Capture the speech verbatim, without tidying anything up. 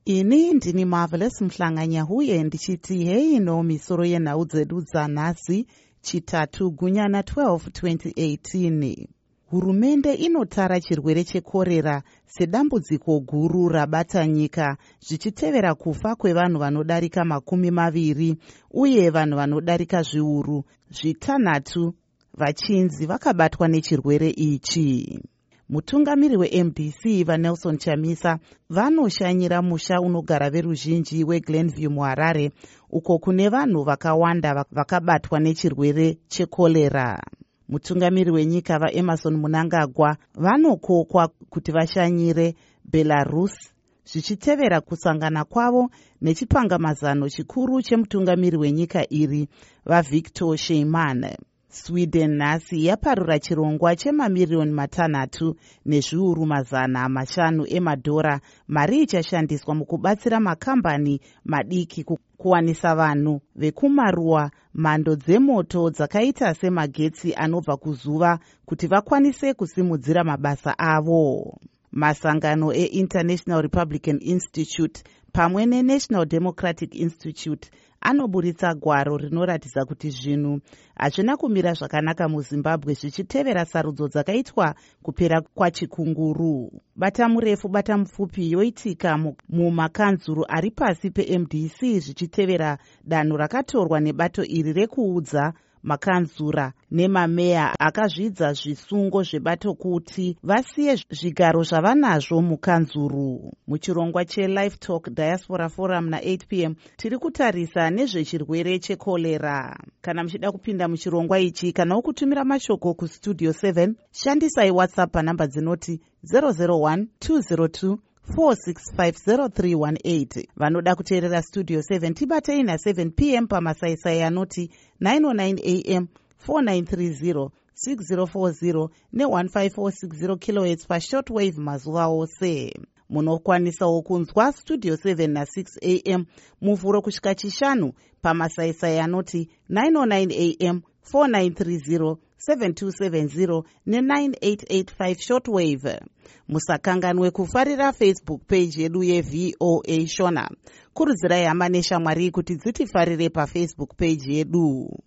Ini ndini Marvelous Mhlanganya huye ndichiti hei no misoro yenhau dzedu dzanhasi chitatu gunyana twelve twenty eighteen. Hurumende inotara chirwere chekorera sedambudziko guru rabata nyika zvichitevera kufa kwevanhu vanodarika makumi maviri uye vanhu vanodarika zviuru zvitanhatu vachinzi vakabatwa nechirwere ichi. Mutungamiri we-M D C vaNelson Chamisa vanoshanyira musha unogara veruzhinji weGlenview muHarare uko kune vanhu vakawanda vakabatwa nechirwere chekorera. Mutungamiri wenyika vaEmmerson Mnangagwa vanokokwa kuti vashanyire Belarus zvichitevera kusangana kwavo nechipangamazano chikuru chemutungamiri wenyika iri vaVictor Sheyman. Sweden nhasi yaparura chirongwa chemamiriyoni matanhatu nezviuru mazana mashanu emadhora mari ichashandiswa mukubatsira makambani madiki kuwanisa vanhu vekumaruwa mhando dzemoto dzakaita semagetsi anobva kuzuva kuti vakwanise kusimudzira mabasa avo. Masangano eInternational Republican Institute pamwe neNational Democratic Institute anoburitsa gwaro rinoratidza kuti zvinhu hazvina kumira zvakanaka muZimbabwe zvichitevera sarudzo dzakaitwa kupera kwachikunguru. Bata murefu bata mupfupi yoitika mumakanzuru ari pasi peM D C zvichitevera danho rakatorwa nebato iri rekuudza makanzura nemameya akazvidza zvisungo zvebato kuti vasiye zvigaro zvavanazvo mukanzuru. Muchirongwa cheLive Talk Diaspora Forum na-eight p m tiri kutarisa nezvechirwere chekorera. Kana muchida kupinda muchirongwa ichi kana wokutumira mashoko kustudio seven shandisai WhatsApp panhamba dzinoti zero zero one two zero two four six five zero three one eight. Vanoda kuteerera Studio seven tibatei na-seven p m pamasaisai anoti nine oh nine a m four nine three zero six zero four zero ne fifteen four six zero kilohertz pashortwave mazuva ose. Munokwanisawo kunzwa Studio seven na-six a m muvhuro kusvika chishanu pamasaisai anoti nine oh nine a m four nine three zero seven two seven zero ne nine eight eight five shortwave. Musakanganwe kufarira Facebook page yedu yeV O A Shona. Kurudzirai hama neshamwari kuti dzitifarire paFacebook page yedu.